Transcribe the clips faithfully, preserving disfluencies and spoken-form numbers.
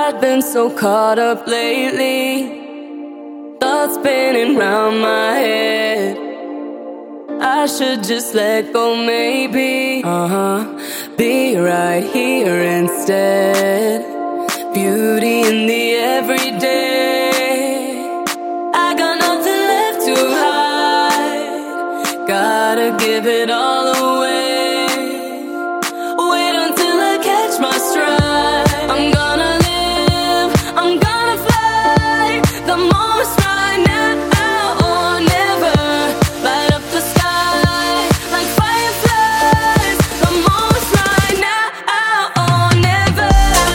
I've been so caught up lately, thoughts spinning round my head. I should just let go, maybe. Uh-huh. Be right here instead. Beauty in the everyday. I got nothing left to hide. Gotta give it all away. Wait until I catch my stride. I'm gonna live, I'm gonna fly. The moment's right now or never. Light up the sky like fireflies. The moment's right now or never.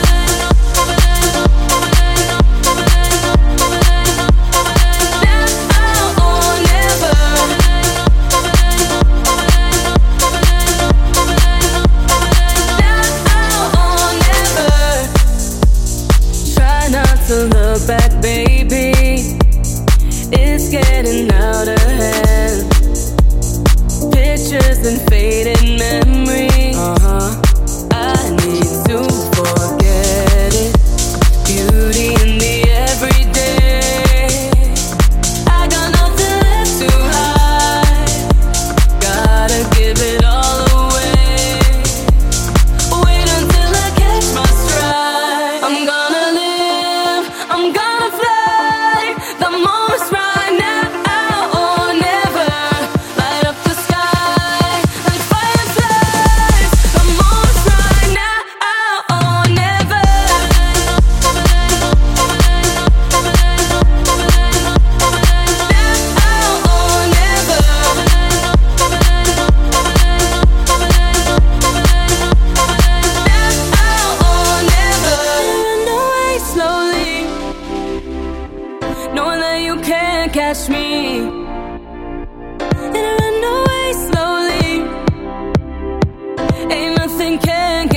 Now or never. Now or never. Try not to look back, baby. It's getting out of hand. Pictures and faded memories. Uh-huh. I need to forget it. Beauty in the everyday. I got nothing left to hide. Gotta give it all away. Wait until I catch my stride. I'm gonna live, I'm gonna fly. The moment's right now or never. Light up the sky like fireflies. The moment's right now or never. Now or never. Now or never. Run away slowly, knowing that you can't catch me. And I run away slowly, ain't nothing can